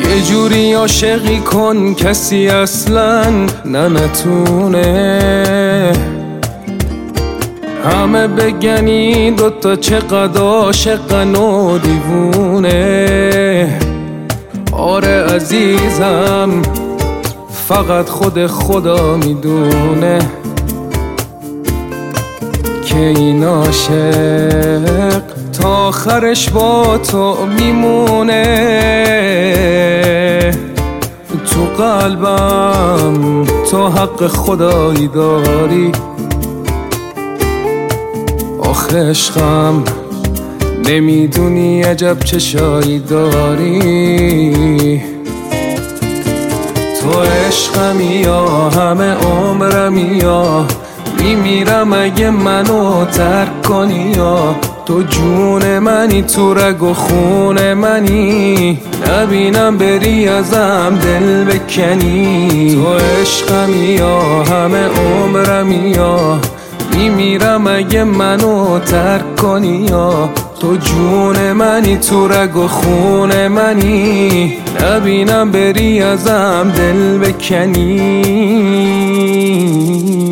یه جوری عاشقی کن کسی اصلا نتونه، همه بگنی دوتا چقدر عاشقن و دیوونه. آره عزیزم فقط خدا میدونه که این عاشق تا آخرش با تو میمونه. تو قلبم تو حق خدایی داری، آخه عشقم نمیدونی عجب چشایی داری. تو عشقمی یا همه عمرمی یا میمیرم اگه منو ترک کنی، یا تو جون منی تو رگ و خون منی، نبینم بری ازم دل بکنی. تو عشقمی یا همه عمرمی یا میمیرم اگه منو ترک کنی، یا تو جون منی تو رگ و خون منی، نبینم بری ازم دل بکنی.